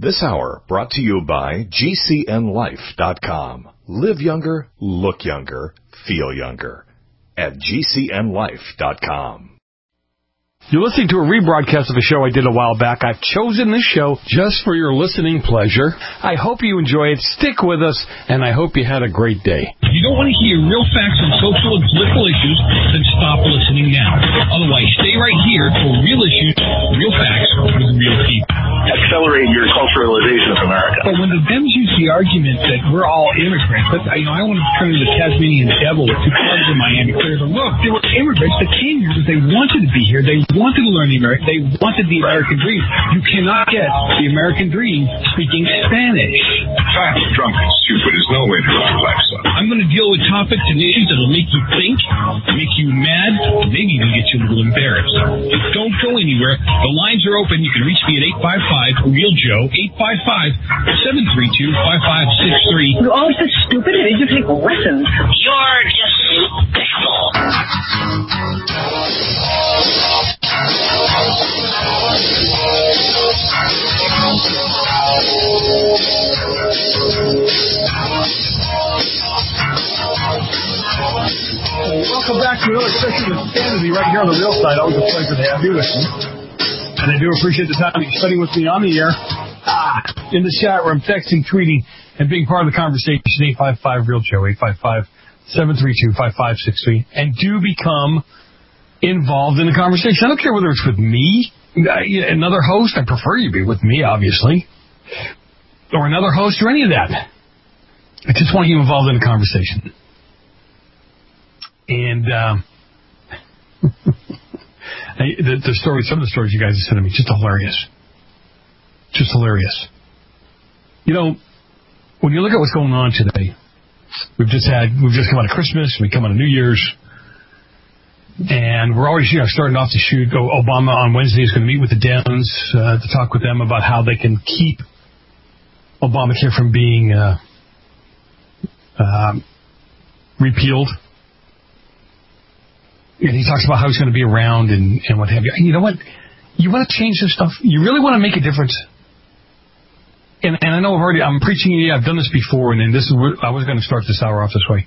This hour brought to you by GCNLife.com. Live younger, look younger, feel younger. At GCNLife.com. You're listening to a rebroadcast of a show I did a while back. I've chosen this show just for your listening pleasure. I hope you enjoy it. Stick with us, and I hope you had a great day. If you don't want to hear real facts on social and political issues, then stop listening now. Otherwise, stay right here for real issues, real facts, with real people. Accelerate your culturalization of America. But when the Dems use the argument that we're all immigrants, I want to turn into the Tasmanian devil with two clubs in Miami. Look, there were immigrants that came here because they wanted to be here. They wanted to learn the American. They wanted the American dream. You cannot get the American dream speaking Spanish. Fat, drunk, and stupid is no way to live your life, son. I'm going to deal with topics and issues that will make you think, make you mad, maybe even get you a little embarrassed. Don't go anywhere. The lines are open. You can reach me at 855-REAL-JOE, 855-732-5563. You're always so stupid. I need to take lessons. You're just despicable. Welcome back to another session of Insanity right here on the Real Side. Always a pleasure to have you listening. And I do appreciate the time you're spending with me on the air, in the chat room, texting, tweeting, and being part of the conversation. 855-REAL-JOE, 855-732-5563. And do become involved in the conversation. I don't care whether it's with me, another host. I prefer you be with me, obviously, or another host, or any of that. I just want you involved in the conversation. And the stories, some of the stories you guys have sent to me, just hilarious. Just hilarious. You know, when you look at what's going on today, we've just come out of Christmas, we come out of New Year's, and we're already starting off to shoot. Obama on Wednesday is going to meet with the Dems to talk with them about how they can keep Obamacare from being repealed. And he talks about how he's going to be around and what have you. And you know what? You want to change this stuff? You really want to make a difference? And I know I'm preaching to you. I've done this before, and then I was going to start this hour off this way.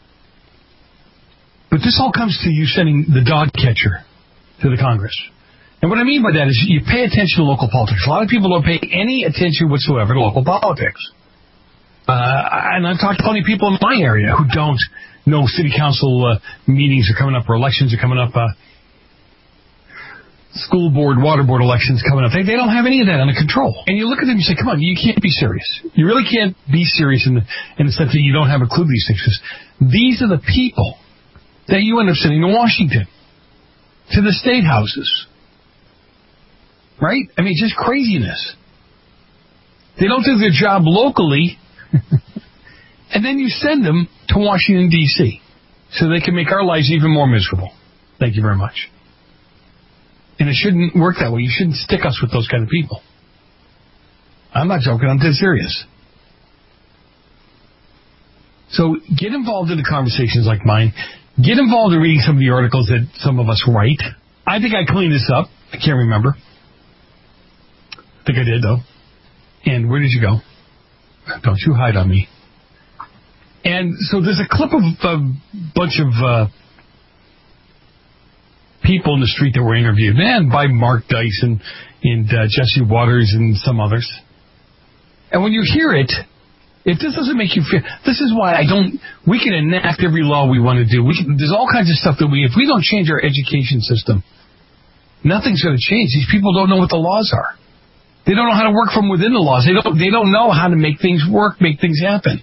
But this all comes to you sending the dog catcher to the Congress. And what I mean by that is you pay attention to local politics. A lot of people don't pay any attention whatsoever to local politics. And I've talked to plenty of people in my area who don't know city council meetings are coming up or elections are coming up. School board, water board elections coming up. They don't have any of that under control. And you look at them and you say, come on, you can't be serious. You really can't be serious in the sense that you don't have a clue these things. These are the people that you end up sending to Washington, to the state houses. Right? I mean, just craziness. They don't do their job locally, and then you send them to Washington, D.C., so they can make our lives even more miserable. Thank you very much. And it shouldn't work that way. You shouldn't stick us with those kind of people. I'm not joking. I'm dead serious. So get involved in the conversations like mine. Get involved in reading some of the articles that some of us write. I think I cleaned this up. I can't remember. I think I did, though. And where did you go? Don't you hide on me. And so there's a clip of a bunch of people in the street that were interviewed, by Mark Dice and Jesse Waters and some others. And when you hear it, if this doesn't make you feel, this is why we can enact every law we want to do. There's all kinds of stuff that if we don't change our education system, nothing's going to change. These people don't know what the laws are. They don't know how to work from within the laws. They don't know how to make things work, make things happen.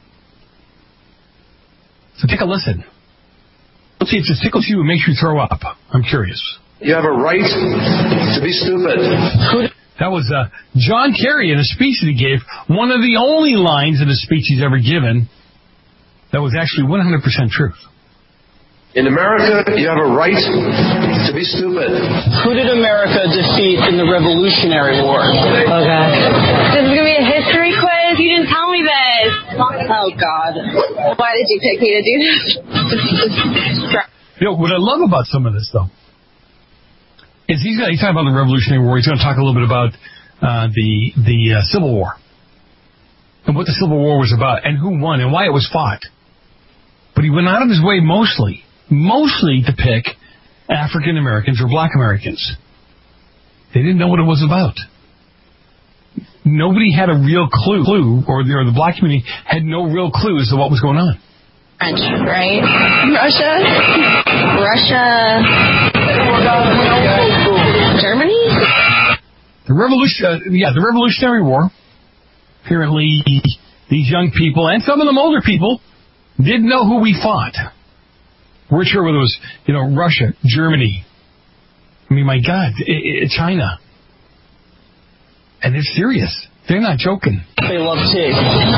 So take a listen. Let's see if this tickles you and makes you throw up. I'm curious. You have a right to be stupid. That was John Kerry in a speech that he gave. One of the only lines in a speech he's ever given that was actually 100% truth. In America, you have a right to be stupid. Who did America defeat in the Revolutionary War? Oh, God. This is going to be a history quiz? You didn't tell me this. Oh, God. Why did you pick me to do this? What I love about some of this, though, is he's talking about the Revolutionary War. He's going to talk a little bit about the Civil War and what the Civil War was about and who won and why it was fought. But he went out of his way mostly to pick African Americans or black Americans. They didn't know what it was about. Nobody had a real clue, or the black community had no real clue as to what was going on. French, right? Russia, Germany? The Revolutionary War. Apparently, these young people, and some of them older people, didn't know who we fought. We're sure whether it was, Russia, Germany. I mean, my God, China. And it's serious. They're not joking. They love tea.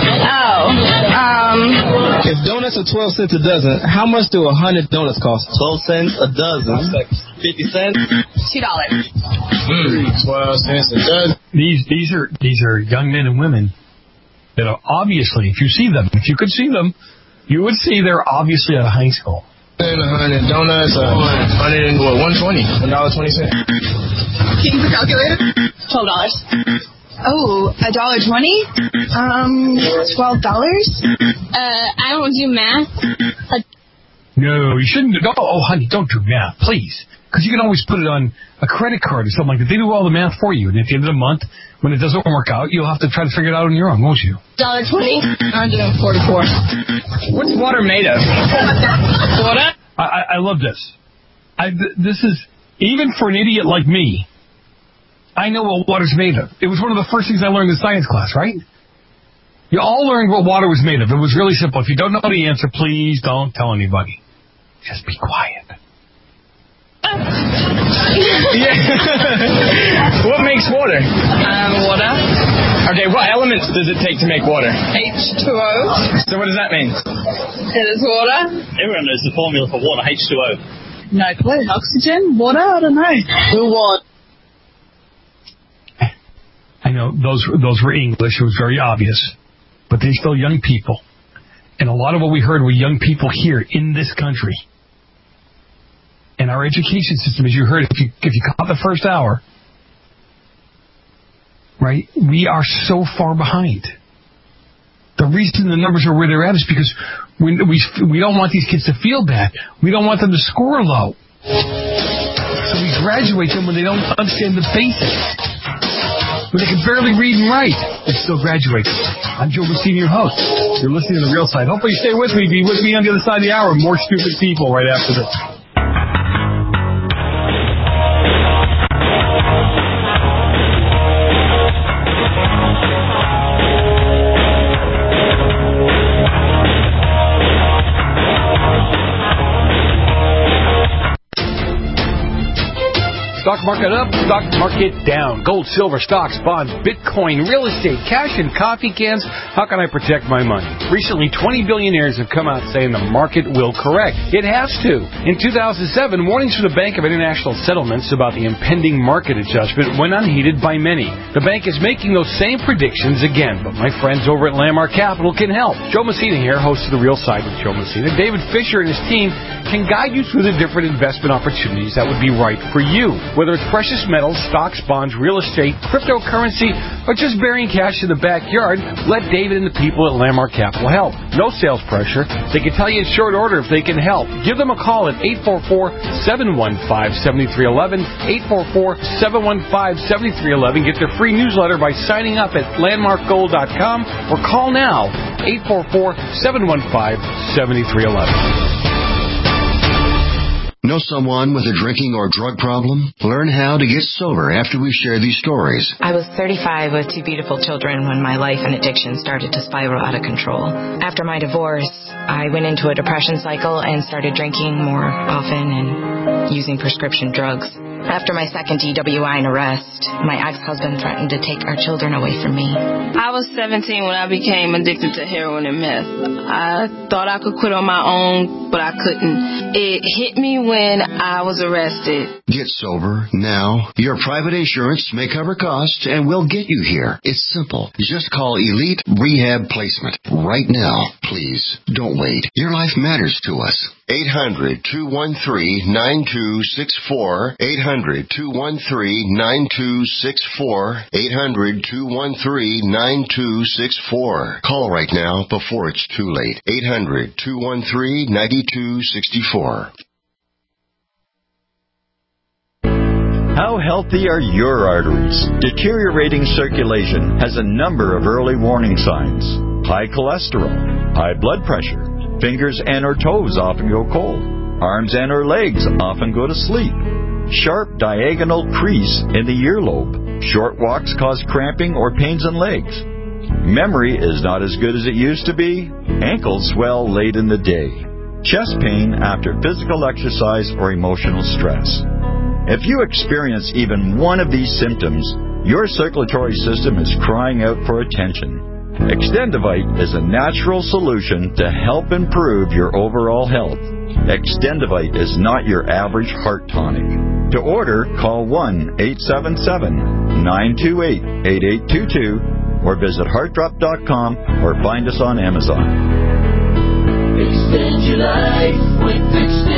If donuts are 12 cents a dozen, how much do 100 donuts cost? 12 cents a dozen. 50 cents? $2. 12 cents a dozen. These are young men and women that are obviously, if you could see them, you would see they're obviously out of high school. 100 donuts, 120, $1.20. Can you calculate it? $12. Oh, $1.20? $12? I don't do math. No, you shouldn't. Honey, don't do math, please. Because you can always put it on a credit card or something like that. They do all the math for you. And at the end of the month, when it doesn't work out, you'll have to try to figure it out on your own, won't you? $1.20? $144. What's water made of? Water? I love this. This is, even for an idiot like me, I know what water's made of. It was one of the first things I learned in science class, right? You all learned what water was made of. It was really simple. If you don't know the answer, please don't tell anybody. Just be quiet. What makes water? Water. Okay, what elements does it take to make water? H2O. So what does that mean? It is water. Everyone knows the formula for water, H2O. No clue. Oxygen? Water? I don't know. Who won? I know those were English. It was very obvious. But they're still young people. And a lot of what we heard were young people here in this country. And our education system, as you heard, if you caught the first hour, right, we are so far behind. The reason the numbers are where they're at is because we don't want these kids to feel bad. We don't want them to score low. So we graduate them when they don't understand the basics. When they can barely read and write, they still graduate. I'm Joe Messina, your host. You're listening to The Real Side. Hopefully you stay with me. Be with me on the other side of the hour. More stupid people right after this. Stock market up, stock market down. Gold, silver, stocks, bonds, Bitcoin, real estate, cash, and coffee cans. How can I protect my money? Recently, 20 billionaires have come out saying the market will correct. It has to. In 2007, warnings from the Bank of International Settlements about the impending market adjustment went unheeded by many. The bank is making those same predictions again, but my friends over at Landmark Capital can help. Joe Messina here, host of The Real Side with Joe Messina. David Fisher and his team can guide you through the different investment opportunities that would be right for you. Whether it's precious metals, stocks, bonds, real estate, cryptocurrency, or just burying cash in the backyard, let David and the people at Landmark Capital help. No sales pressure. They can tell you in short order if they can help. Give them a call at 844-715-7311, 844-715-7311. Get their free newsletter by signing up at landmarkgold.com or call now, 844-715-7311. Know someone with a drinking or drug problem? Learn how to get sober after we share these stories. I was 35 with two beautiful children when my life and addiction started to spiral out of control. After my divorce, I went into a depression cycle and started drinking more often and using prescription drugs. After my second DWI and arrest, my ex-husband threatened to take our children away from me. I was 17 when I became addicted to heroin and meth. I thought I could quit on my own, but I couldn't. It hit me when I was arrested. Get sober now. Your private insurance may cover costs and we'll get you here. It's simple. Just call Elite Rehab Placement right now. Please, don't wait. Your life matters to us. 800-213-9264. 800-213-9264. 800-213-9264. Call right now before it's too late. 800-213-9264. How healthy are your arteries? Deteriorating circulation has a number of early warning signs. High cholesterol, high blood pressure, fingers and or toes often go cold, arms and or legs often go to sleep, sharp diagonal crease in the earlobe, short walks cause cramping or pains in legs, memory is not as good as it used to be, ankles swell late in the day, chest pain after physical exercise or emotional stress. If you experience even one of these symptoms, your circulatory system is crying out for attention. Extendivite is a natural solution to help improve your overall health. Extendivite is not your average heart tonic. To order, call 1-877-928-8822 or visit heartdrop.com or find us on Amazon. Extend your life with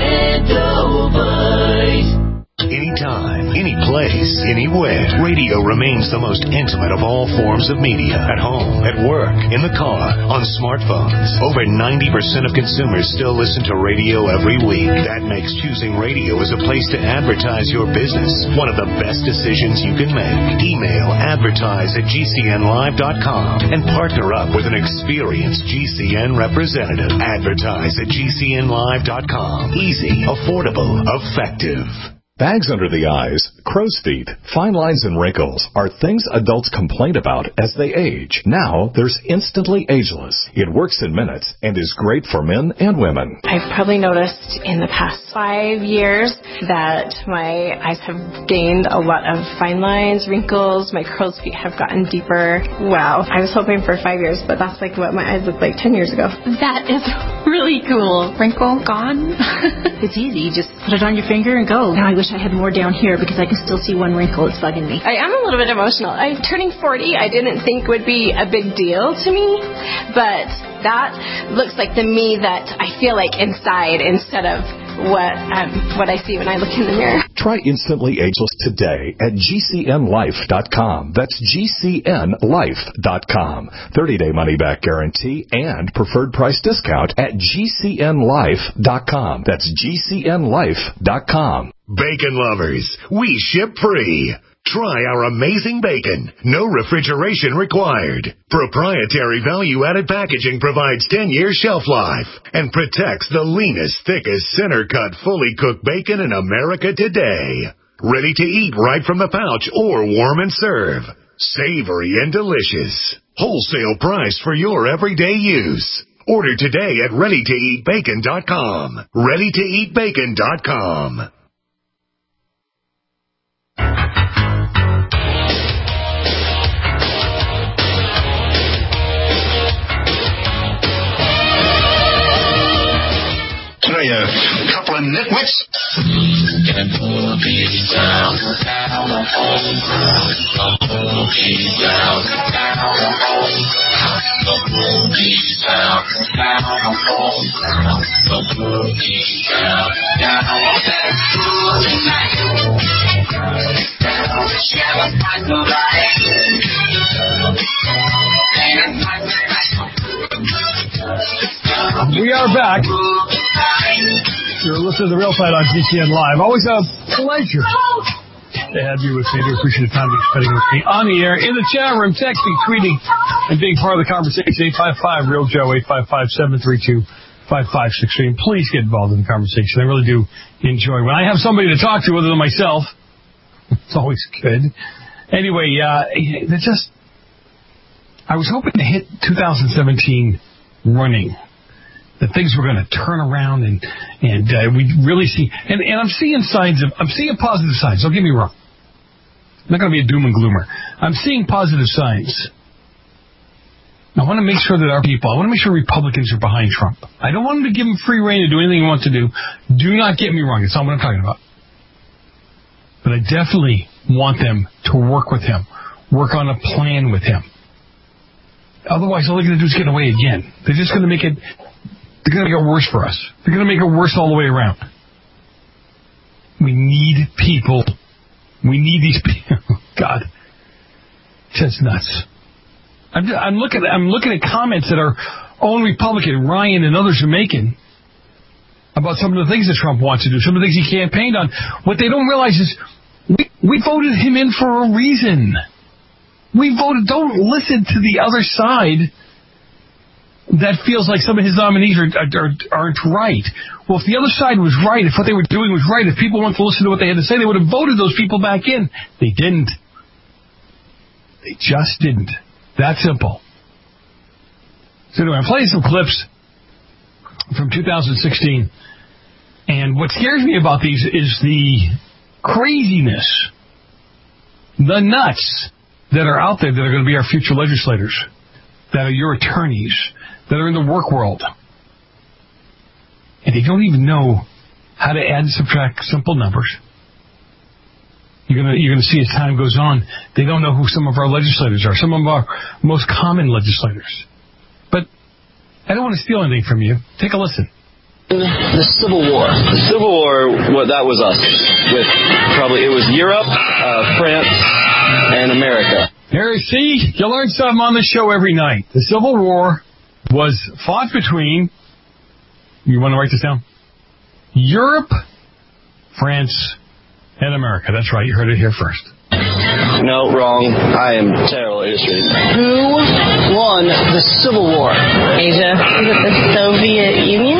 Extendivite. Anytime, any place, anywhere, radio remains the most intimate of all forms of media. At home, at work, in the car, on smartphones. Over 90% of consumers still listen to radio every week. That makes choosing radio as a place to advertise your business one of the best decisions you can make. Email advertise@gcnlive.com and partner up with an experienced GCN representative. Advertise at gcnlive.com. Easy, affordable, effective. Bags under the eyes, crow's feet, fine lines and wrinkles are things adults complain about as they age. Now, there's Instantly Ageless. It works in minutes and is great for men and women. I've probably noticed in the past 5 years that my eyes have gained a lot of fine lines, wrinkles, my crow's feet have gotten deeper. Wow. I was hoping for 5 years, but that's like what my eyes looked like 10 years ago. That is really cool. Wrinkle gone. It's easy. You just put it on your finger and go. Now I wish I had more down here because I can still see one wrinkle. It's bugging me. I am a little bit emotional. I'm turning 40. I didn't think would be a big deal to me, but that looks like the me that I feel like inside instead of what I see when I look in the mirror. Try Instantly Ageless today at GCNlife.com. That's GCNlife.com. 30-day money-back guarantee and preferred price discount at GCNlife.com. That's GCNlife.com. Bacon lovers, we ship free. Try our amazing bacon. No refrigeration required. Proprietary value-added packaging provides 10-year shelf life and protects the leanest, thickest, center-cut, fully cooked bacon in America today. Ready to eat right from the pouch or warm and serve. Savory and delicious. Wholesale price for your everyday use. Order today at ReadyToEatBacon.com. ReadyToEatBacon.com. A couple of nitwits. We are back. You're listening to The Real Side on GCN Live. Always a pleasure to have you with me. I do appreciate the time you're spending with me on the air, in the chat room, texting, tweeting, and being part of the conversation. 855-REAL-JOE, 855-732-5563. Please get involved in the conversation. I really do enjoy when I have somebody to talk to other than myself. It's always good. Anyway, I was hoping to hit 2017 running. That things were going to turn around and we really see, and I'm seeing positive signs. Don't get me wrong. I'm not going to be a doom and gloomer. I'm seeing positive signs. I want to make sure that I want to make sure Republicans are behind Trump. I don't want them to give him free rein to do anything he wants to do. Do not get me wrong. That's not what I'm talking about. But I definitely want them to work with him, work on a plan with him. Otherwise, all they're going to do is get away again. They're just going to make it. They're going to make it worse for us. They're going to make it worse all the way around. We need people We need these people. God, just nuts. I'm looking at comments that our own Republican Ryan and others are making about some of the things that Trump wants to do, some of the things he campaigned on. What they don't realize is we voted him in for a reason. We voted. Don't listen to the other side that feels like some of his nominees aren't right. Well, if the other side was right, if what they were doing was right, if people wanted to listen to what they had to say, they would have voted those people back in. They didn't. They just didn't. That simple. So anyway, I'm playing some clips from 2016. And what scares me about these is the craziness, the nuts that are out there that are going to be our future legislators, that are your attorneys, that are in the work world. And they don't even know how to add and subtract simple numbers. You're gonna see as time goes on, they don't know who some of our legislators are, some of our most common legislators. But I don't want to steal anything from you. Take a listen. The Civil War. The Civil War, that was us. It was Europe, France, and America. Here, see, you learn something on the show every night. The Civil War was fought between, you want to write this down? Europe, France, and America. That's right, you heard it here first. No, wrong. I am terrible at history. Who won the Civil War? Asia. Is it the Soviet Union?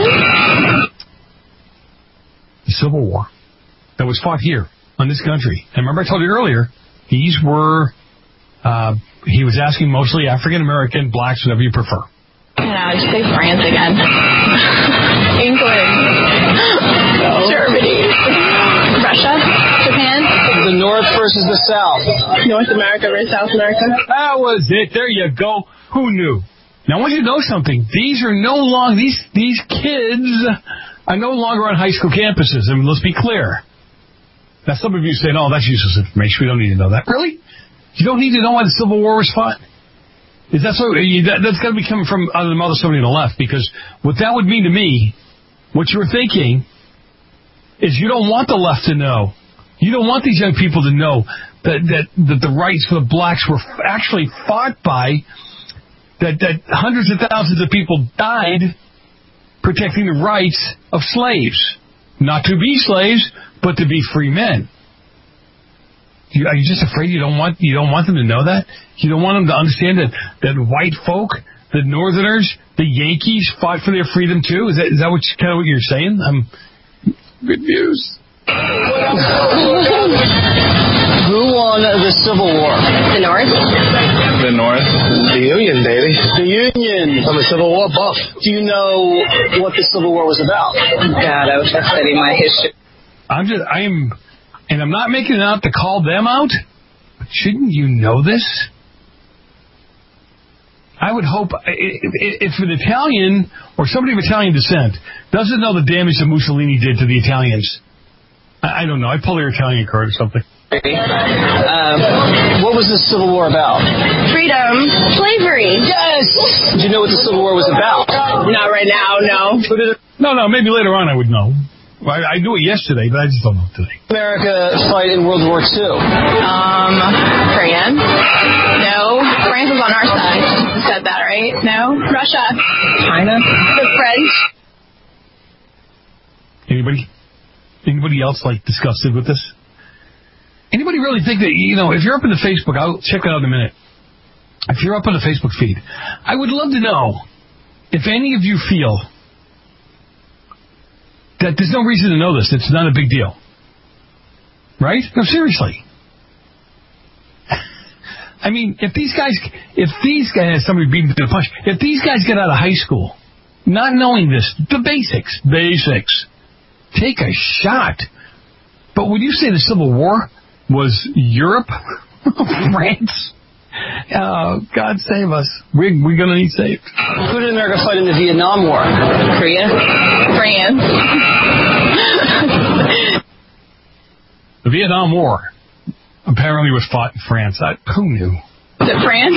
The Civil War that was fought here on this country. And remember I told you earlier, these were, he was asking mostly African-American, blacks, whatever you prefer. Yeah, just say France again. England. No. Germany. Russia. Japan. The North versus the South. North America versus South America. That was it. There you go. Who knew? Now, I want you to know something. These are no longer, these kids are no longer on high school campuses. I mean, let's be clear. Now, some of you say, no, that's useless information. We don't need to know that. Really? You don't need to know why the Civil War was fought? Is that so? That's got to be coming from out of the mouth of somebody on the left, because what that would mean to me, what you're thinking, is you don't want the left to know. You don't want these young people to know that the rights for the blacks were actually fought by, that hundreds of thousands of people died protecting the rights of slaves. Not to be slaves, but to be free men. Are you just afraid you don't want them to know that? You don't want them to understand that white folk, the Northerners, the Yankees fought for their freedom too? Is that what you're saying? Good news. Who won the Civil War? The North. The North. The Union, baby. The Union. I'm a Civil War buff. Do you know what the Civil War was about? God, I wish I studied my history. And I'm not making it out to call them out, but shouldn't you know this? I would hope if an Italian or somebody of Italian descent doesn't know the damage that Mussolini did to the Italians, I don't know. I'd pull their Italian card or something. What was the Civil War about? Freedom. Slavery. Yes! Did you know what the Civil War was about? Not right now, no. No, maybe later on I would know. I knew it yesterday, but I just don't know today. America fight in World War II? France. No. France was on our side. You said that, right? No. Russia. China. The French. Anybody else disgusted with this? Anybody really think that, if you're up in the Facebook, I'll check it out in a minute. If you're up on the Facebook feed, I would love to know if any of you feel that there's no reason to know this. It's not a big deal. Right? No, seriously. I mean, if these guys, somebody beat them to the punch, if these guys get out of high school not knowing this, the basics, take a shot. But when you say the Civil War was Europe, France, God save us. We're going to need saved. Who did America fight in the Vietnam War? Korea. France. The Vietnam War apparently was fought in France. Who knew? Is it France?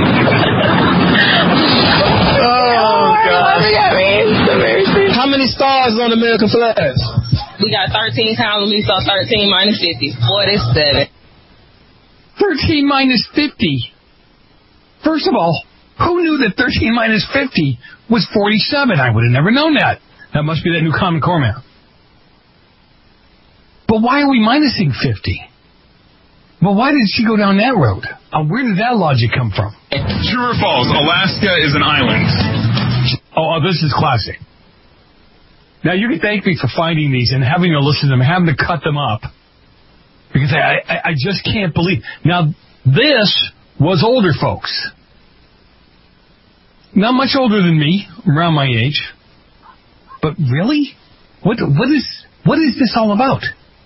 God. How many stars on the American flag? We got 13 times when we saw 13 minus 50. Boy, that's 7. 13 minus 50. First of all, who knew that 13 minus 50 was 47? I would have never known that. That must be that new Common Core math. But why are we minusing 50? Well, why did she go down that road? Where did that logic come from? True or false? Alaska is an island. Oh, this is classic. Now, you can thank me for finding these and having to listen to them, having to cut them up. Because I just can't believe. Now, this was older folks. Not much older than me, around my age. But really? What is this all about?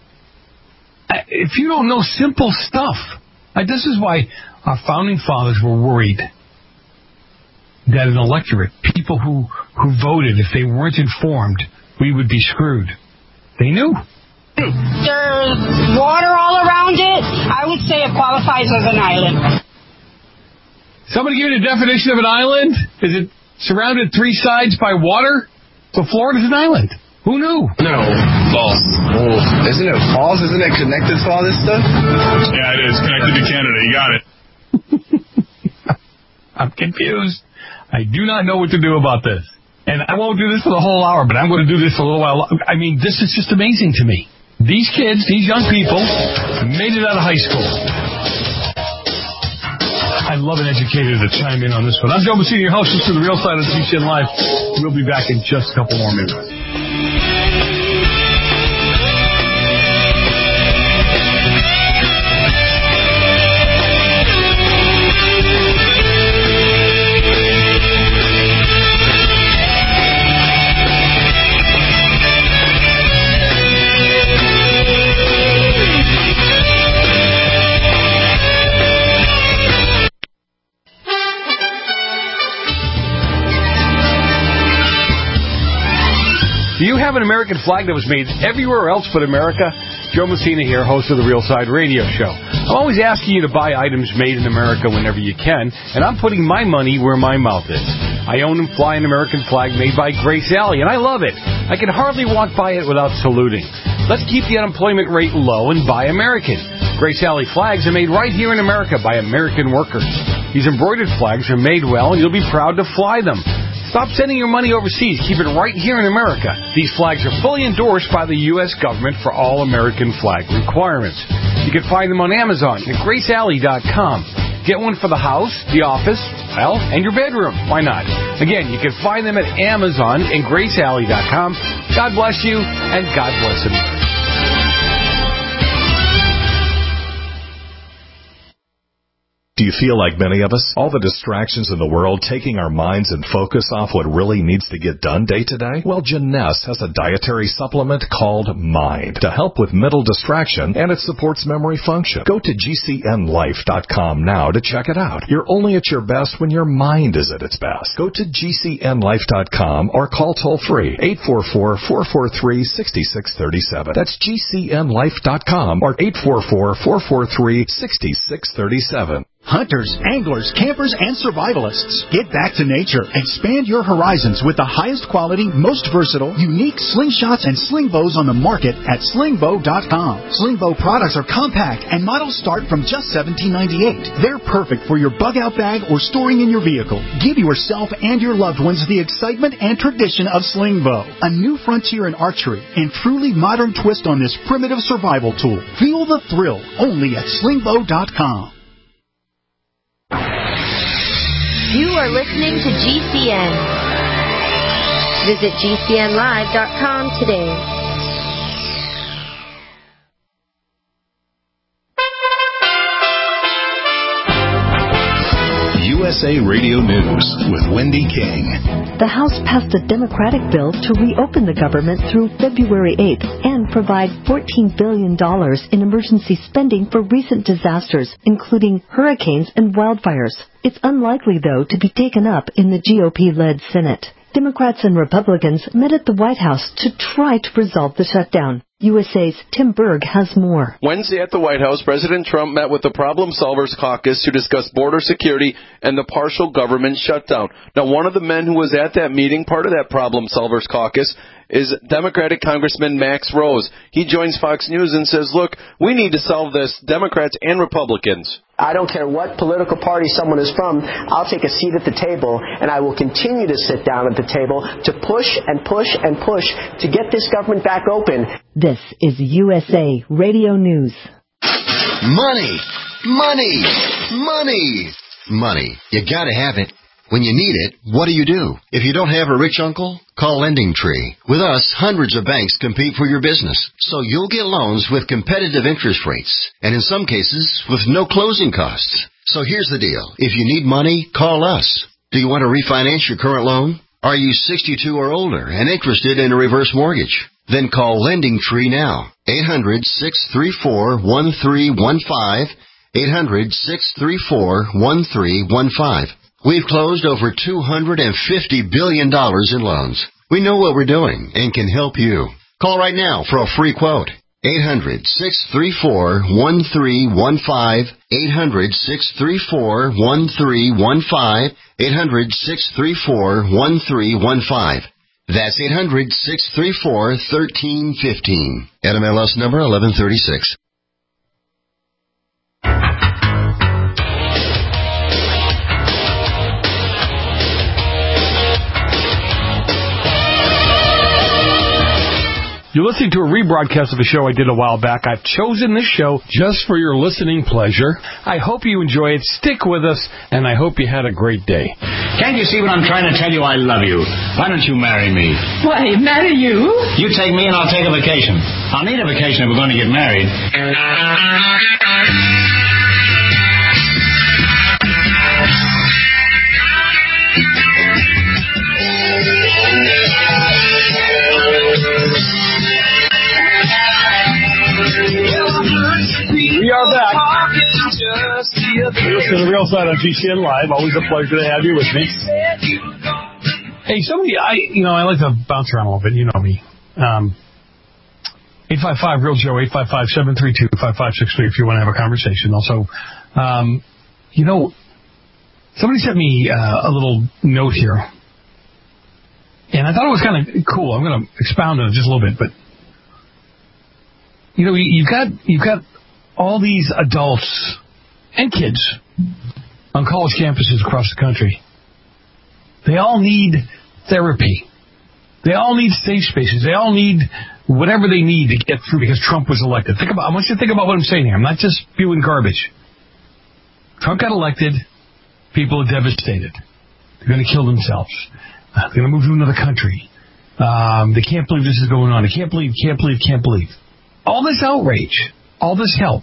If you don't know simple stuff, this is why our founding fathers were worried that an electorate, people who voted, if they weren't informed, we would be screwed. They knew. There's water all around it. I would say it qualifies as an island. Somebody give me the definition of an island? Is it surrounded three sides by water? So Florida's an island. Who knew? No. False. Oh, isn't it false? Isn't it connected to all this stuff? Yeah, it is. Connected to Canada. You got it. I'm confused. I do not know what to do about this. And I won't do this for the whole hour, but I'm going to do this for a little while. I mean, this is just amazing to me. These kids, these young people, made it out of high school. I love an educator to chime in on this one. I'm Joe Messina, your host for The Real Side of GCN Live. We'll be back in just a couple more minutes. Do you have an American flag that was made everywhere else but America? Joe Messina here, host of The Real Side Radio Show. I'm always asking you to buy items made in America whenever you can, and I'm putting my money where my mouth is. I own and fly an American flag made by Grace Alley, and I love it. I can hardly walk by it without saluting. Let's keep the unemployment rate low and buy American. Grace Alley flags are made right here in America by American workers. These embroidered flags are made well, and you'll be proud to fly them. Stop sending your money overseas. Keep it right here in America. These flags are fully endorsed by the U.S. government for all American flag requirements. You can find them on Amazon at GraceAlley.com. Get one for the house, the office, well, and your bedroom. Why not? Again, you can find them at Amazon and GraceAlley.com. God bless you, and God bless America. Do you feel like many of us? All the distractions in the world taking our minds and focus off what really needs to get done day to day? Well, Jeunesse has a dietary supplement called Mind to help with mental distraction, and it supports memory function. Go to GCNlife.com now to check it out. You're only at your best when your mind is at its best. Go to GCNlife.com or call toll-free 844-443-6637. That's GCNlife.com or 844-443-6637. Hunters, anglers, campers, and survivalists. Get back to nature. Expand your horizons with the highest quality, most versatile, unique slingshots and sling bows on the market at slingbow.com. Slingbow products are compact and models start from just $17.98. They're perfect for your bug-out bag or storing in your vehicle. Give yourself and your loved ones the excitement and tradition of Slingbow, a new frontier in archery and truly modern twist on this primitive survival tool. Feel the thrill only at slingbow.com. You are listening to GCN. Visit GCNlive.com today. USA Radio News with Wendy King. The House passed a Democratic bill to reopen the government through February 8th and provide $14 billion in emergency spending for recent disasters, including hurricanes and wildfires. It's unlikely, though, to be taken up in the GOP-led Senate. Democrats and Republicans met at the White House to try to resolve the shutdown. USA's Tim Berg has more. Wednesday at the White House, President Trump met with the Problem Solvers Caucus to discuss border security and the partial government shutdown. Now, one of the men who was at that meeting, part of that Problem Solvers Caucus, is Democratic Congressman Max Rose. He joins Fox News and says, look, we need to solve this, Democrats and Republicans. I don't care what political party someone is from, I'll take a seat at the table, and I will continue to sit down at the table to push and push and push to get this government back open. This is USA Radio News. Money! Money! Money! Money. You gotta have it. When you need it, what do? If you don't have a rich uncle, call LendingTree. With us, hundreds of banks compete for your business, so you'll get loans with competitive interest rates, and in some cases, with no closing costs. So here's the deal. If you need money, call us. Do you want to refinance your current loan? Are you 62 or older and interested in a reverse mortgage? Then call LendingTree now. 800-634-1315. 800-634-1315. We've closed over $250 billion in loans. We know what we're doing and can help you. Call right now for a free quote. 800-634-1315. 800-634-1315. 800-634-1315. That's 800-634-1315. NMLS number 1136. You're listening to a rebroadcast of a show I did a while back. I've chosen this show just for your listening pleasure. I hope you enjoy it. Stick with us, and I hope you had a great day. Can't you see what I'm trying to tell you? I love you. Why don't you marry me? Why, marry you? You take me and I'll take a vacation. I'll need a vacation if we're going to get married. We are back. This is The Real Side on GCN Live. Always a pleasure to have you with me. Hey, I like to bounce around a little bit. You know me. 855 Real Joe, 855-732-5563 if you want to have a conversation. Also, somebody sent me a little note here, and I thought it was kind of cool. I'm going to expound on it just a little bit, but you've got all these adults and kids on college campuses across the country. They all need therapy. They all need safe spaces. They all need whatever they need to get through because Trump was elected. I want you to think about what I'm saying here. I'm not just spewing garbage. Trump got elected. People are devastated. They're going to kill themselves. They're going to move to another country. They can't believe this is going on. They can't believe. All this outrage, all this help.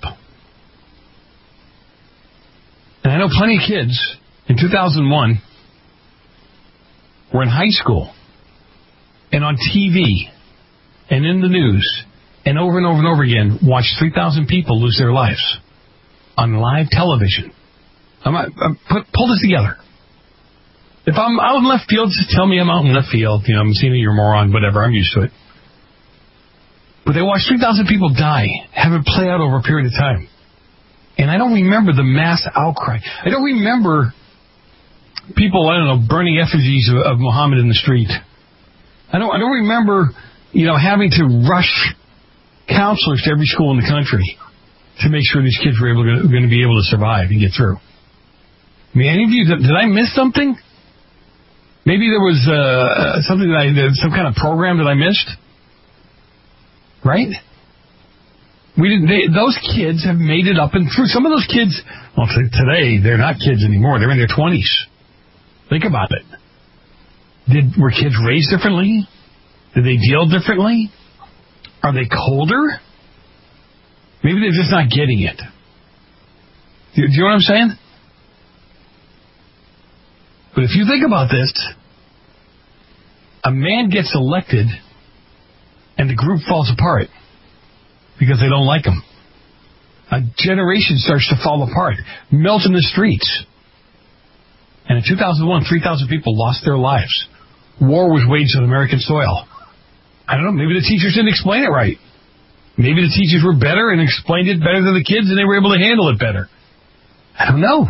And I know plenty of kids in 2001 were in high school and on TV and in the news and over and over and over again watched 3,000 people lose their lives on live television. Pull this together. If I'm out in left field, just tell me I'm out in left field. I'm seeing you're a moron, whatever. I'm used to it. But they watched 3,000 people die, have it play out over a period of time. And I don't remember the mass outcry. I don't remember people, burning effigies of Muhammad in the street. I don't remember, having to rush counselors to every school in the country to make sure these kids were going to be able to survive and get through. I mean, any of you, did I miss something? Maybe there was something some kind of program that I missed. Right? Those kids have made it up and through. Some of those kids, today, they're not kids anymore. They're in their 20s. Think about it. Were kids raised differently? Did they deal differently? Are they colder? Maybe they're just not getting it. Do you know what I'm saying? But if you think about this, a man gets elected and the group falls apart because they don't like him. A generation starts to fall apart, melt in the streets. And in 2001, 3,000 people lost their lives. War was waged on American soil. I don't know, maybe the teachers didn't explain it right. Maybe the teachers were better and explained it better than the kids and they were able to handle it better. I don't know.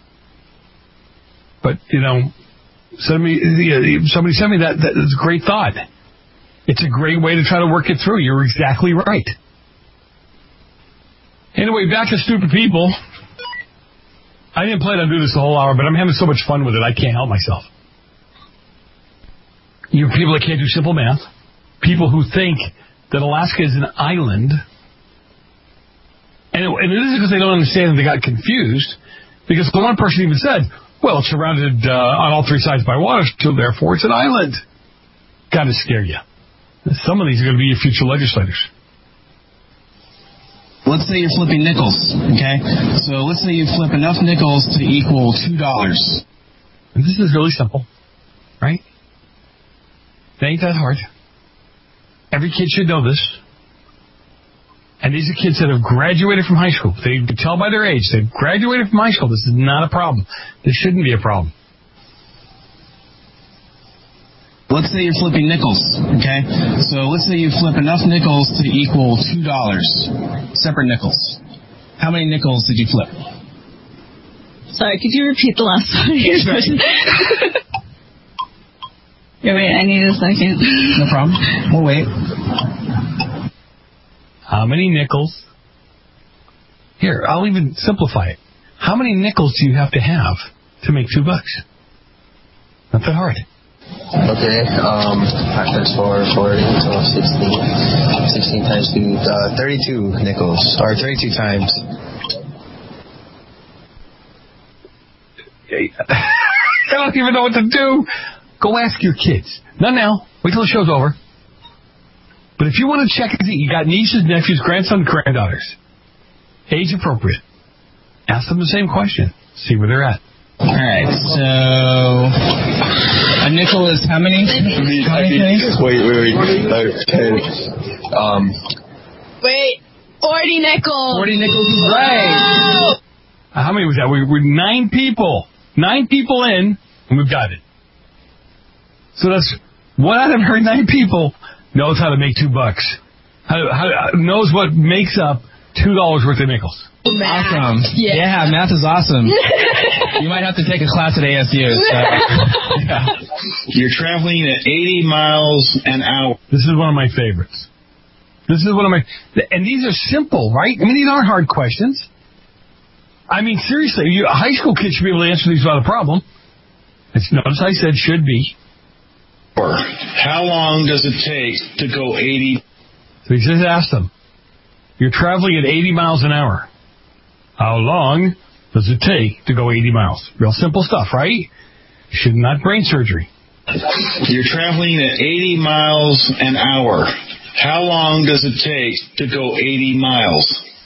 But, somebody sent me that. That's a great thought. It's a great way to try to work it through. You're exactly right. Anyway, back to stupid people. I didn't plan on doing this the whole hour, but I'm having so much fun with it, I can't help myself. You have people that can't do simple math, people who think that Alaska is an island, and it isn't because they don't understand and they got confused, because the one person even said, well, it's surrounded on all three sides by water, so therefore it's an island. Got to scare you. Some of these are going to be your future legislators. Let's say you're flipping nickels, okay? So let's say you flip enough nickels to equal $2. And this is really simple, right? It ain't that hard. Every kid should know this. And these are kids that have graduated from high school. They can tell by their age. They've graduated from high school. This is not a problem. This shouldn't be a problem. Let's say you're flipping nickels, okay? So let's say you flip enough nickels to equal $2. Separate nickels. How many nickels did you flip? Sorry, could you repeat the last one? Yeah, wait, I need a second. No problem. We'll wait. How many nickels? Here, I'll even simplify it. How many nickels do you have to make $2? Not that hard. Okay, 5 times 4, 40, so 16. 16 times 2, 32 nickels, or 32 times. I don't even know what to do. Go ask your kids. Not now. Wait till the show's over. But if you want to check, you got nieces, nephews, grandsons, granddaughters. Age appropriate. Ask them the same question. See where they're at. All right, so a nickel is how many? How many things? Wait. Wait, 40 nickels. 40 nickels is right. How many was that? We're 9 people. 9 people in, and we've got it. So that's 1 out of every 9 people knows how to make $2. Knows what makes up $2 worth of nickels. Math. Awesome. Yeah, math is awesome. You might have to take a class at ASU. So. Yeah. You're traveling at 80 miles an hour. This is one of my favorites. And these are simple, right? I mean, these aren't hard questions. I mean, seriously, high school kids should be able to answer these without a problem. Notice I said should be. How long does it take to go 80? So he just asked them. You're traveling at 80 miles an hour. How long does it take to go 80 miles? Real simple stuff, right? Should not brain surgery. You're traveling at 80 miles an hour. How long does it take to go 80 miles?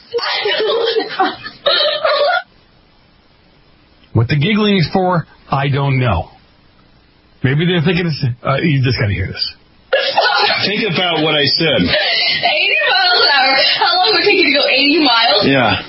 What the giggling is for, I don't know. Maybe they're thinking it's... you just got to hear this. Think about what I said. 80 miles an hour. How long would it take you to go 80 miles? Yeah.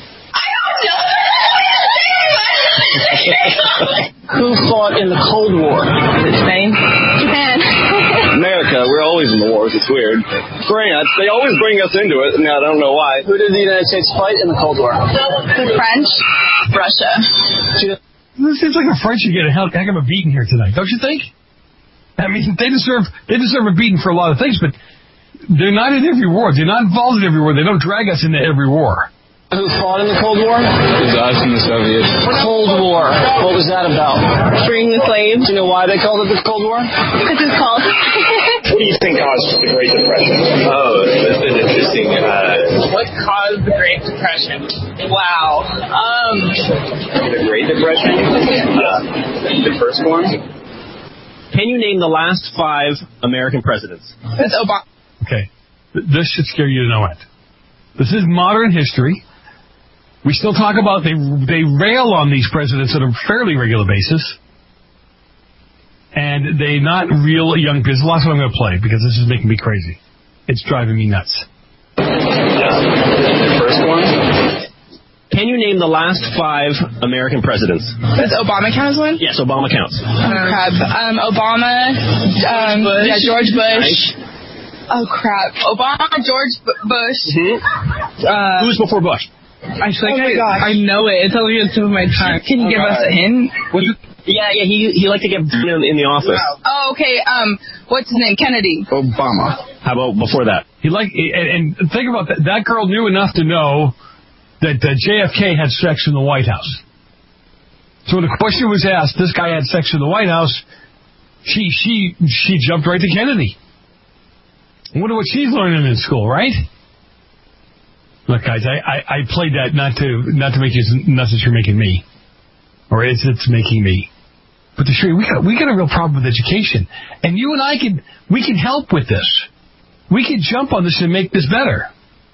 Who fought in the Cold War? Spain? Japan. America, we're always in the wars. It's weird. France, they always bring us into it, and I don't know why. Who did the United States fight in the Cold War? The French. Russia. It seems like the French are getting a heck of a beating here tonight, don't you think? I mean, they deserve a beating for a lot of things, but they're not in every war. They're not involved in every war. They don't drag us into every war. Who fought in the Cold War? It was us and the Soviets. Cold War. What was that about? Freeing the slaves. Do you know why they called it the Cold War? Because it's called... What do you think caused the Great Depression? Oh, that's an interesting... What caused the Great Depression? Wow. The Great Depression? The first one? Can you name the last 5 American presidents? It's Obama. Okay. This should scare you to no end. This is modern history. We still talk about, they rail on these presidents on a fairly regular basis. And they're not real young people. This is the last one I'm going to play because this is making me crazy. It's driving me nuts. The first one? Can you name the last 5 American presidents? Does Obama count as one? Yes, Obama counts. Oh, crap. Obama, Bush. Yeah, George Bush. Nice. Oh, crap. Obama, George Bush. Mm-hmm. Who's before Bush? I feel like I know it. It's only on the tip of my tongue. Can you give us a hint? Yeah, he liked to get in the office. Oh, okay. What's his name? Kennedy. Obama. How about before that? He and think about that. That girl knew enough to know that JFK had sex in the White House. So when the question was asked, this guy had sex in the White House, she jumped right to Kennedy. I wonder what she's learning in school, right? Look, guys, I played that not to make you nuts that you're making me, or it's making me. But to show you, we got a real problem with education, and you and I can help with this. We can jump on this and make this better,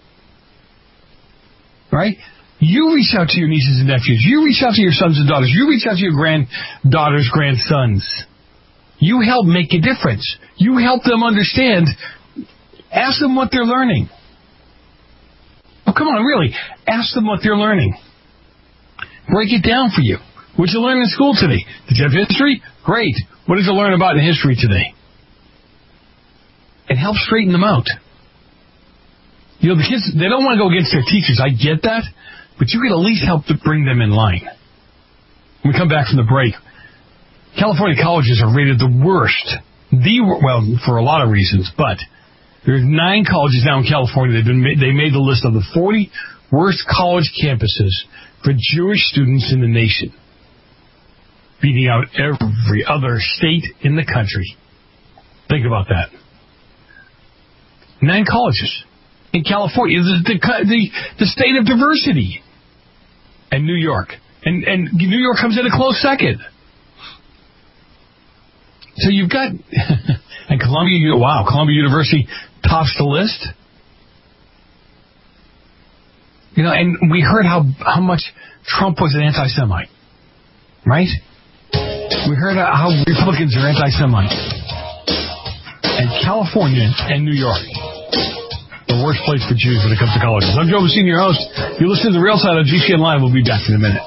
right? You reach out to your nieces and nephews. You reach out to your sons and daughters. You reach out to your granddaughters, grandsons. You help make a difference. You help them understand. Ask them what they're learning. Oh, come on, really. Ask them what they're learning. Break it down for you. What did you learn in school today? Did you have history? Great. What did you learn about in history today? And help straighten them out. You know, the kids, they don't want to go against their teachers. I get that. But you can at least help to bring them in line. When we come back from the break, California colleges are rated the worst. Well, for a lot of reasons, but there's 9 colleges now in California. They made the list of the 40 worst college campuses for Jewish students in the nation, beating out every other state in the country. Think about that. 9 colleges in California, the state of diversity, and New York, and New York comes in a close second. So you've got and Columbia University tops the list. You know, and we heard how much Trump was an anti-Semite, right? We heard how Republicans are anti-Semite. And California and New York, the worst place for Jews when it comes to colleges. I'm Joe Messina, your host. You listen to The Real Side on GCN Live. We'll be back in a minute.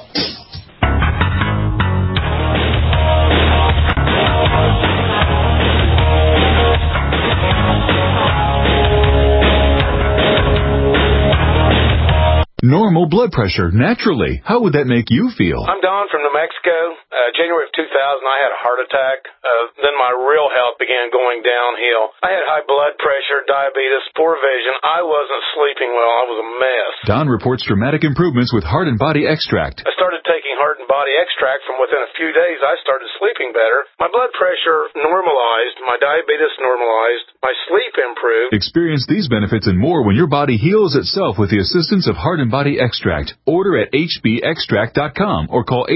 Normal blood pressure, naturally. How would that make you feel? I'm Don from New Mexico. January of 2000, I had a heart attack. Then my real health began going downhill. I had high blood pressure, diabetes, poor vision. I wasn't sleeping well. I was a mess. Don reports dramatic improvements with Heart and Body Extract. I started taking Heart and Body Extract. From within a few days, I started sleeping better. My blood pressure normalized. My diabetes normalized. My sleep improved. Experience these benefits and more when your body heals itself with the assistance of Heart and Body Extract. Order at hbextract.com or call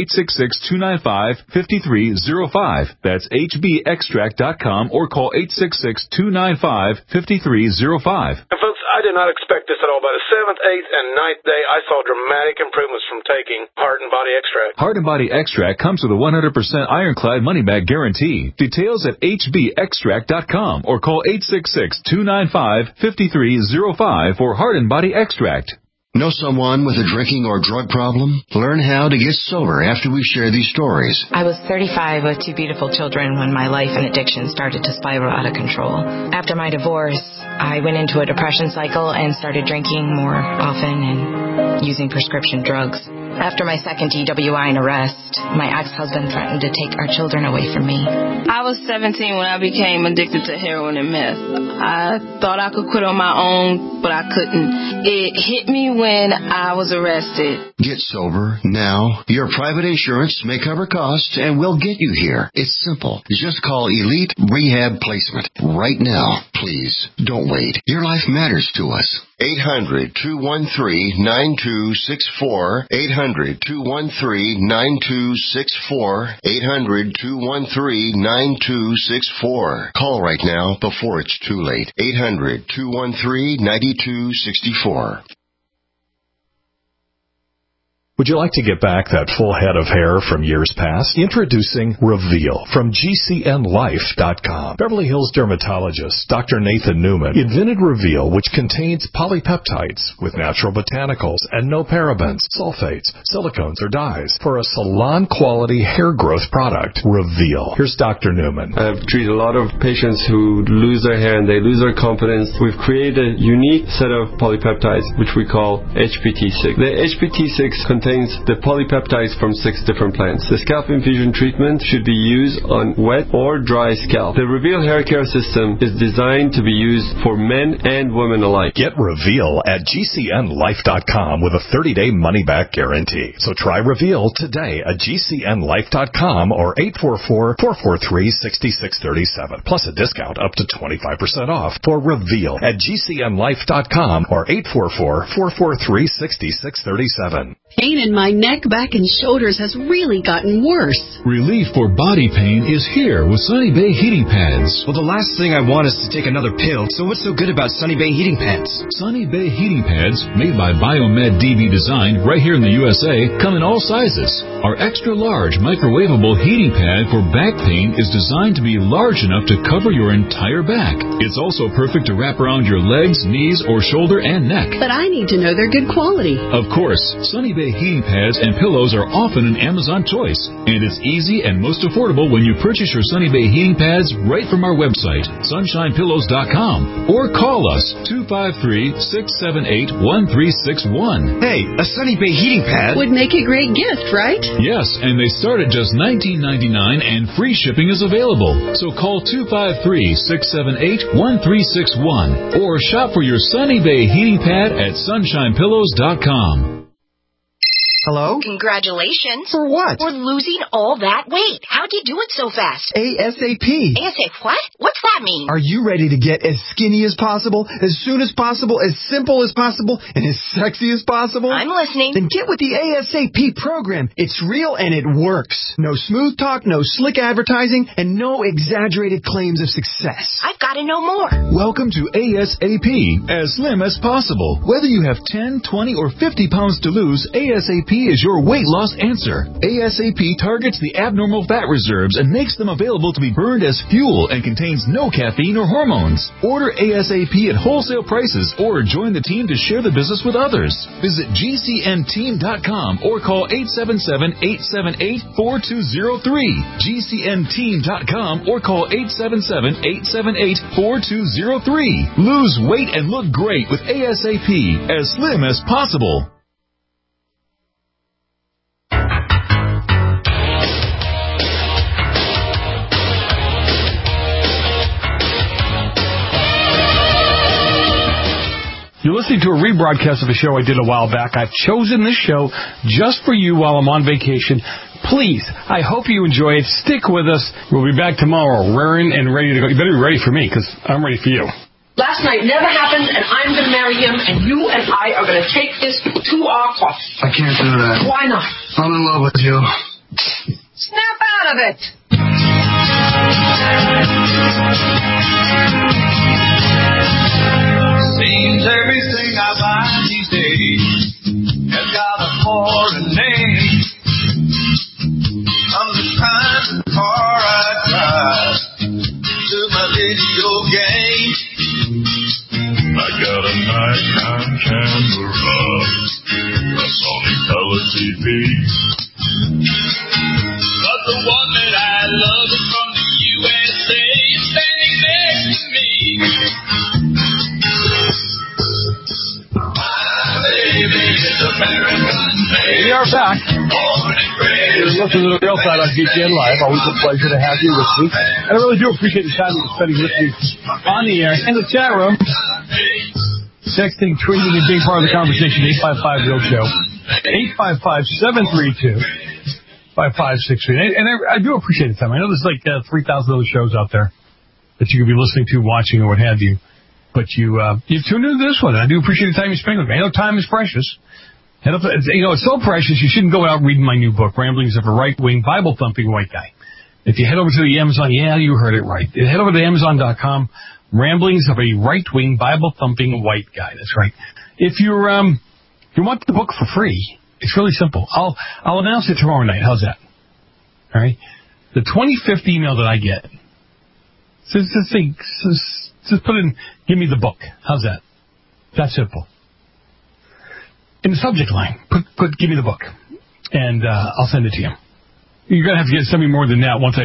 866-295-5305. That's hbextract.com or call 866-295-5305. And folks, I did not expect this at all. By the 7th, 8th, and 9th day, I saw dramatic improvements from taking Heart and Body Extract. Heart and Body Extract comes with a 100% ironclad money-back guarantee. Details at hbextract.com or call 866-295-5305 for Heart and Body Extract. Know someone with a drinking or drug problem? Learn how to get sober after we share these stories. I was 35 with 2 beautiful children when my life and addiction started to spiral out of control. After my divorce, I went into a depression cycle and started drinking more often and using prescription drugs. After my second DWI and arrest, my ex-husband threatened to take our children away from me. I was 17 when I became addicted to heroin and meth. I thought I could quit on my own, but I couldn't. It hit me when I was arrested. Get sober now. Your private insurance may cover costs and we'll get you here. It's simple. Just call Elite Rehab Placement right now. Please, don't wait. Your life matters to us. 800-213-9264. 800-213-9264. 800-213-9264. Call right now before it's too late. 800-213-9264. Would you like to get back that full head of hair from years past? Introducing Reveal from GCNlife.com. Beverly Hills dermatologist Dr. Nathan Newman invented Reveal, which contains polypeptides with natural botanicals and no parabens, sulfates, silicones, or dyes for a salon-quality hair growth product. Reveal. Here's Dr. Newman. I've treated a lot of patients who lose their hair and they lose their confidence. We've created a unique set of polypeptides, which we call HPT6. The HPT6 contains contains the polypeptides from 6 different plants. The scalp infusion treatment should be used on wet or dry scalp. The Reveal hair care system is designed to be used for men and women alike. Get Reveal at GCNlife.com with a 30-day money-back guarantee. So try Reveal today at GCNlife.com or 844-443-6637. Plus a discount up to 25% off for Reveal at GCNlife.com or 844-443-6637. Pain in my neck, back, and shoulders has really gotten worse. Relief for body pain is here with Sunny Bay heating pads. Well, the last thing I want is to take another pill, so what's so good about Sunny Bay heating pads? Sunny Bay heating pads, made by Biomed DB Design right here in the USA, come in all sizes. Our extra large microwavable heating pad for back pain is designed to be large enough to cover your entire back. It's also perfect to wrap around your legs, knees, or shoulder and neck. But I need to know they're good quality. Of course, Sunny Bay heating pads and pillows are often an Amazon choice, and it's easy and most affordable when you purchase your Sunny Bay heating pads right from our website, sunshinepillows.com, or call us 253-678-1361. Hey, a Sunny Bay heating pad would make a great gift, right? Yes, and they start at just $19.99 and free shipping is available. So call 253-678-1361 or shop for your Sunny Bay heating pad at sunshinepillows.com. Hello? Congratulations. For what? For losing all that weight. How'd you do it so fast? ASAP. ASAP what? What's that mean? Are you ready to get as skinny as possible, as soon as possible, as simple as possible, and as sexy as possible? I'm listening. Then get with the ASAP program. It's real and it works. No smooth talk, no slick advertising, and no exaggerated claims of success. I've got to know more. Welcome to ASAP, as slim as possible. Whether you have 10, 20, or 50 pounds to lose, ASAP is your weight loss answer. ASAP targets the abnormal fat reserves and makes them available to be burned as fuel and contains no caffeine or hormones. Order ASAP at wholesale prices or join the team to share the business with others. Visit GCNteam.com or call 877-878-4203. GCNteam.com or call 877-878-4203. Lose weight and look great with ASAP, as slim as possible. You're listening to a rebroadcast of a show I did a while back. I've chosen this show just for you while I'm on vacation. Please, I hope you enjoy it. Stick with us. We'll be back tomorrow, raring and ready to go. You better be ready for me, because I'm ready for you. Last night never happened, and I'm going to marry him, and you and I are going to take this to our coffin. I can't do that. Why not? I'm in love with you. Snap out of it. Seems everything I buy these days has got a foreign name. I'm just trying the car I drive to my video game. I got a nighttime camera, a Sony color TV. But the one that I love is from the USA, standing next to me. We are back. You're listening to The Real Side on GCN Live. Always a pleasure to have you with me. And I really do appreciate the time you're spending with me on the air and the chat room. Texting, tweeting, and being part of the conversation, 855-REAL-SHOW. 855-732-5563. And I do appreciate the time. I know there's like 3,000 other shows out there that you could be listening to, watching, or what have you. But you've tuned into this one, and I do appreciate the time you spend with me. I know time is precious. It's so precious, you shouldn't go out reading my new book, Ramblings of a Right-Wing, Bible-Thumping White Guy. If you head over to the Amazon, yeah, you heard it right. Head over to Amazon.com, Ramblings of a Right-Wing, Bible-Thumping White Guy. That's right. If you want the book for free, it's really simple. I'll announce it tomorrow night. How's that? All right? The 25th email that I get, just put in, give me the book. How's that? That's simple. In the subject line, put give me the book, and I'll send it to you. You're gonna have to send me more than that once I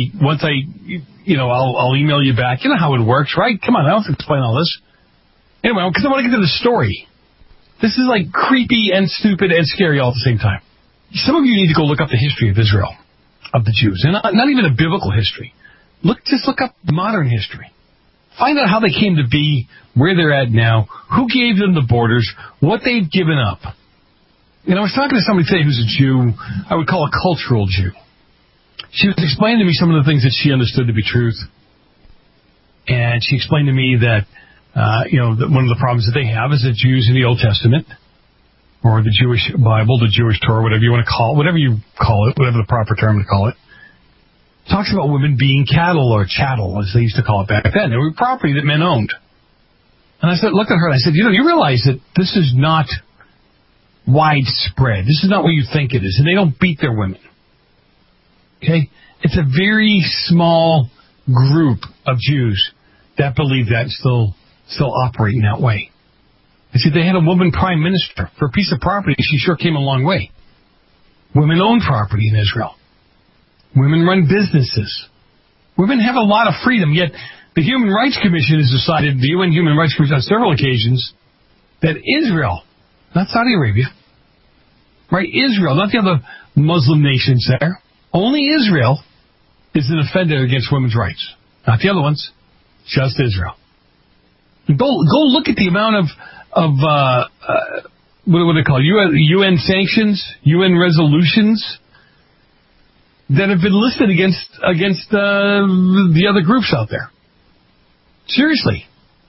I'll email you back. You know how it works, right? Come on, I don't have to explain all this. Anyway, because I want to get to the story. This is like creepy and stupid and scary all at the same time. Some of you need to go look up the history of Israel, of the Jews, and not even a biblical history. Just look up modern history. Find out how they came to be, where they're at now, who gave them the borders, what they've given up. I was talking to somebody today who's a Jew, I would call a cultural Jew. She was explaining to me some of the things that she understood to be truth. And she explained to me that, that one of the problems that they have is that Jews in the Old Testament, or the Jewish Bible, the Jewish Torah, whatever you want to call it, whatever the proper term to call it, talks about women being cattle or chattel, as they used to call it back then. They were property that men owned. And I looked at her and I said, you realize that this is not widespread. This is not what you think it is. And they don't beat their women. Okay? It's a very small group of Jews that believe that and still operate in that way. I said, they had a woman prime minister. For a piece of property, she sure came a long way. Women own property in Israel. Women run businesses. Women have a lot of freedom, yet the Human Rights Commission has decided, the UN Human Rights Commission on several occasions, that Israel, not Saudi Arabia, right? Israel, not the other Muslim nations there. Only Israel is an offender against women's rights. Not the other ones. Just Israel. Go look at the amount of what do they call UN sanctions, UN resolutions that have been listed against the other groups out there. Seriously.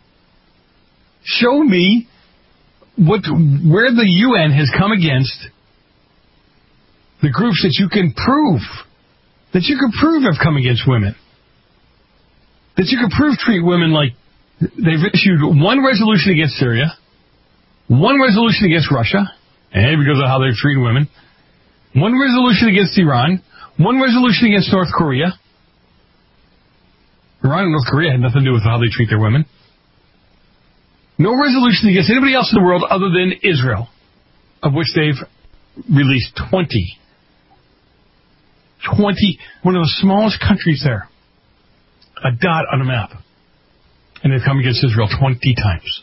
Show me where the UN has come against the groups that you can prove have come against women. That you can prove treat women like they've issued one resolution against Syria, one resolution against Russia, because of how they're treating women, one resolution against Iran, one resolution against North Korea. Iran and North Korea had nothing to do with how they treat their women. No resolution against anybody else in the world other than Israel, of which they've released 20, one of the smallest countries there. A dot on a map. And they've come against Israel 20 times.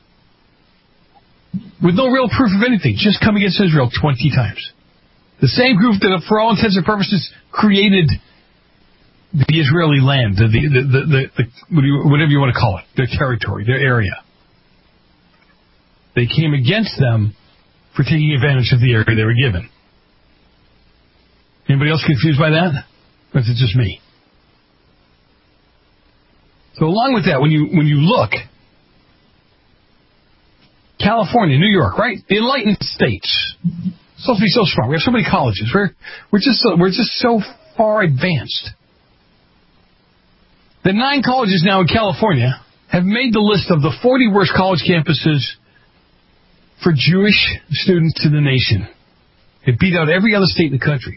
With no real proof of anything. Just come against Israel 20 times. The same group that, for all intents and purposes, created the Israeli land, whatever you want to call it, their territory, their area. They came against them for taking advantage of the area they were given. Anybody else confused by that? Or is it just me? So along with that, when you look, California, New York, right? The enlightened states. Supposed to be so strong. We have so many colleges. We're just so far advanced. The 9 colleges now in California have made the list of the 40 worst college campuses for Jewish students in the nation. It beat out every other state in the country.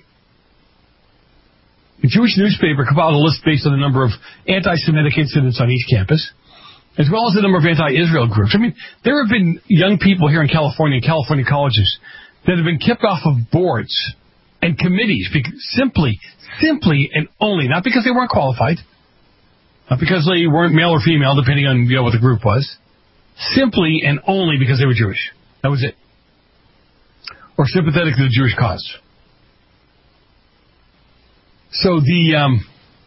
The Jewish newspaper compiled a list based on the number of anti-Semitic incidents on each campus, as well as the number of anti-Israel groups. I mean, there have been young people here in California colleges that have been kicked off of boards and committees simply and only, not because they weren't qualified, not because they weren't male or female, depending on what the group was, simply and only because they were Jewish. That was it. Or sympathetic to the Jewish cause. So the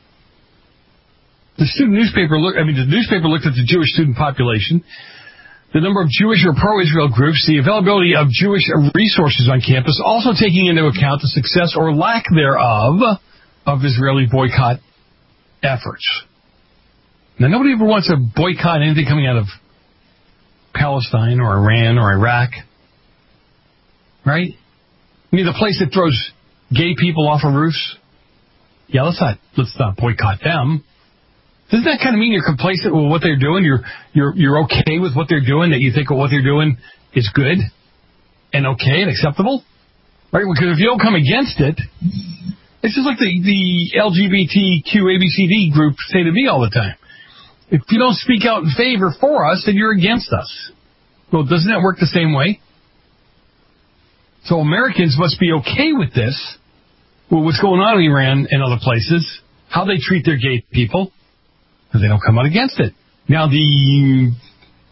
newspaper looked at the Jewish student population, the number of Jewish or pro-Israel groups, the availability of Jewish resources on campus, also taking into account the success or lack thereof of Israeli boycott efforts. Now, nobody ever wants to boycott anything coming out of Palestine or Iran or Iraq, right? I mean, the place that throws gay people off of roofs. Yeah, let's not boycott them. Doesn't that kind of mean you're complacent with what they're doing? You're okay with what they're doing, that you think what they're doing is good and okay and acceptable? Right? Because if you don't come against it, it's just like the LGBTQ ABCD group say to me all the time. If you don't speak out in favor for us, then you're against us. Well, doesn't that work the same way? So Americans must be okay with this. Well, what's going on in Iran and other places, how they treat their gay people, because they don't come out against it. Now, the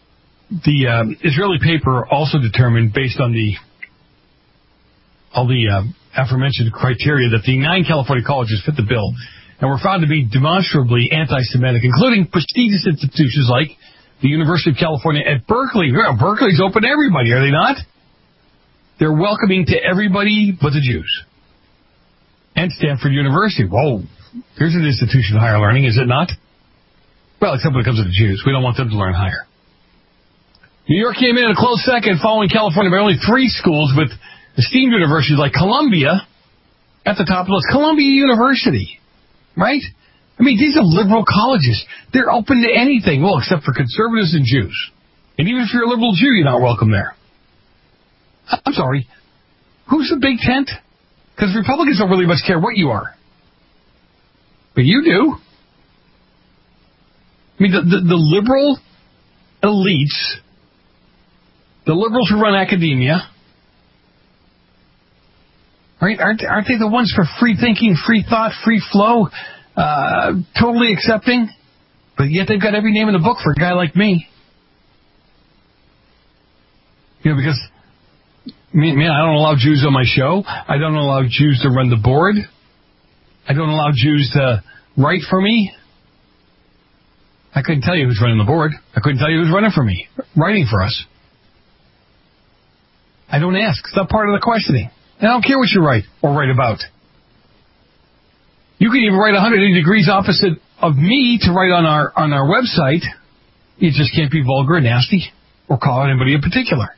The Israeli paper also determined, based on all the aforementioned criteria, that the 9 California colleges fit the bill and were found to be demonstrably anti-Semitic, including prestigious institutions like the University of California at Berkeley. Berkeley's open to everybody, are they not? They're welcoming to everybody but the Jews. And Stanford University. Whoa, here's an institution of higher learning, is it not? Well, except when it comes to the Jews. We don't want them to learn higher. New York came in a close second, following California by only 3 schools, with esteemed universities like Columbia at the top of the list. Columbia University, right? I mean, these are liberal colleges. They're open to anything, well, except for conservatives and Jews. And even if you're a liberal Jew, you're not welcome there. I'm sorry. Who's the big tent? Because Republicans don't really much care what you are. But you do. I mean, the liberal elites, the liberals who run academia, right? Aren't they the ones for free thinking, free thought, free flow, totally accepting? But yet they've got every name in the book for a guy like me. You know, because, man, I don't allow Jews on my show. I don't allow Jews to run the board. I don't allow Jews to write for me. I couldn't tell you who's running the board. I couldn't tell you who's running for me, writing for us. I don't ask. It's not part of the questioning. And I don't care what you write or write about. You can even write 180 degrees opposite of me to write on our website. You just can't be vulgar and nasty or call out anybody in particular.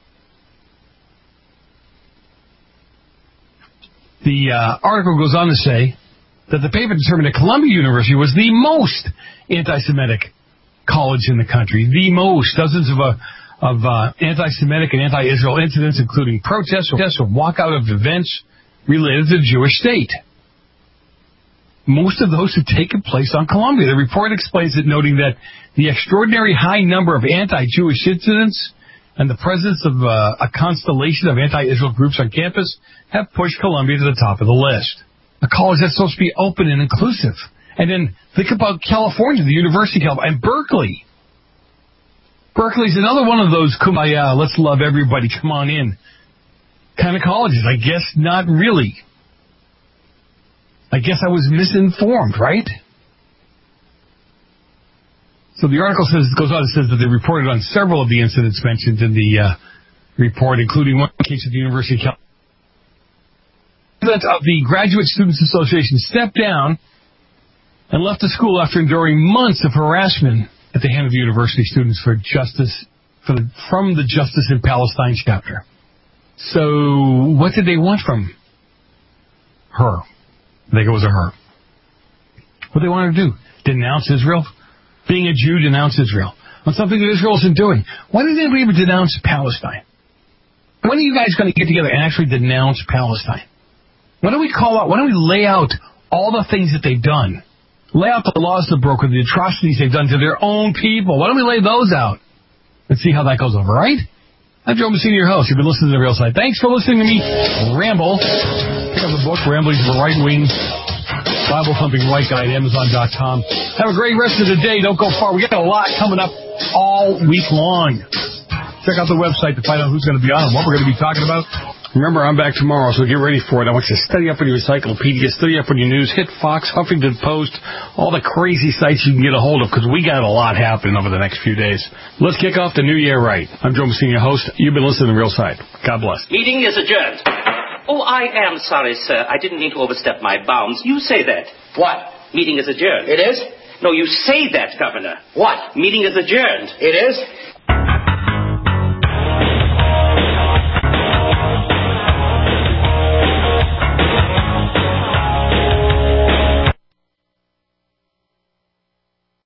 The article goes on to say that the paper determined that Columbia University was the most anti-Semitic college in the country. The most. Dozens of anti-Semitic and anti-Israel incidents, including protests or walkout of events related to the Jewish state. Most of those have taken place on Columbia. The report explains it, noting that the extraordinary high number of anti-Jewish incidents and the presence of a constellation of anti-Israel groups on campus have pushed Columbia to the top of the list. A college that's supposed to be open and inclusive. And then think about California, the University of California, and Berkeley. Berkeley's another one of those kumbaya, let's love everybody, come on in kind of colleges. I guess not really. I guess I was misinformed, right? So the article goes on and says that they reported on several of the incidents mentioned in the report, including one case at the University of California. The president of the Graduate Students Association stepped down and left the school after enduring months of harassment at the hand of the university students from the Justice in Palestine chapter. So what did they want from her? I think it was a her. What they wanted to do? Denounce Israel? Being a Jew, denounce Israel. On something that Israel isn't doing. Why did anybody ever denounce Palestine? When are you guys going to get together and actually denounce Palestine? Why don't we lay out all the things that they've done? Lay out the laws they've broken, the atrocities they've done to their own people. Why don't we lay those out? Let's see how that goes over, right? I'm Joe Messina, your host. You've been listening to The Real Side. Thanks for listening to me ramble. Pick up the book, Ramblings of a Right-Wing Bible-Thumping White Guy at Amazon.com. Have a great rest of the day. Don't go far. We got a lot coming up all week long. Check out the website to find out who's going to be on and what we're going to be talking about. Remember, I'm back tomorrow, so get ready for it. I want you to study up on your encyclopedia, study up on your news, hit Fox, Huffington Post, all the crazy sites you can get a hold of, because we got a lot happening over the next few days. Let's kick off the new year right. I'm Joe Messina, your host. You've been listening to The Real Side. God bless. Meeting is adjourned. Oh, I am sorry, sir. I didn't mean to overstep my bounds. You say that. What? Meeting is adjourned. It is? No, you say that, Governor. What? Meeting is adjourned. It is?